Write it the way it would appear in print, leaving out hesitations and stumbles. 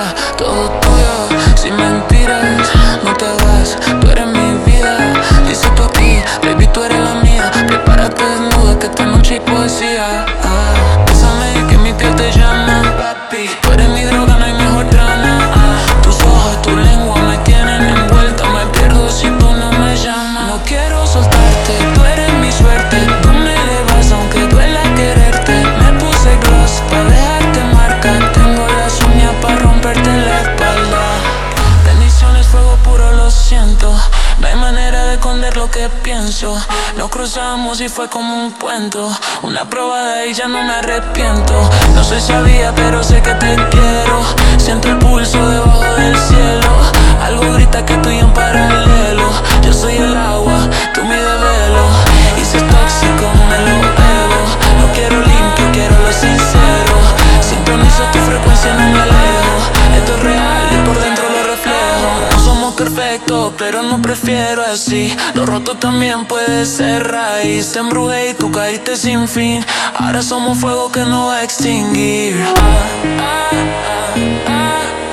todo tuyo, sin mentiras. No te vas, tú eres mi vida. Dice tú aquí, baby, tú eres la mía. Prepárate desnuda, que esta noche hay poesía. Bésame que mi piel te llama, papi. Tú eres mi droga, no hay mejor trama. Tus ojos, tu lengua me tienen envuelta. Me pierdo si tú no me llamas. No quiero soltarte, tú eres mi suerte. Tú me elevas aunque duela quererte. Me puse gloss pa' dejarte marca. Tengo las uñas pa' romperte la espalda. Bendiciones, fuego puro, lo siento. No hay manera de esconder lo que pienso. Nos cruzamos y fue como un cuento. Una probada y ya no me arrepiento. No soy sabia pero sé que te quiero. Siento el pulso debajo del cielo. Algo grita que estoy en paralelo. Yo soy el agua, tú mi desvelo. Y si es tóxico me lo bebo. No quiero limpio, quiero lo sincero. Sintonizo tu frecuencia, no me alejo. Esto es real y por dentro lo reflejo. No somos perfectos, pero no prefiero así. Lo roto también puede ser raíz. Te embrujé y tú caíste sin fin. Ahora somos fuego que no va a extinguir.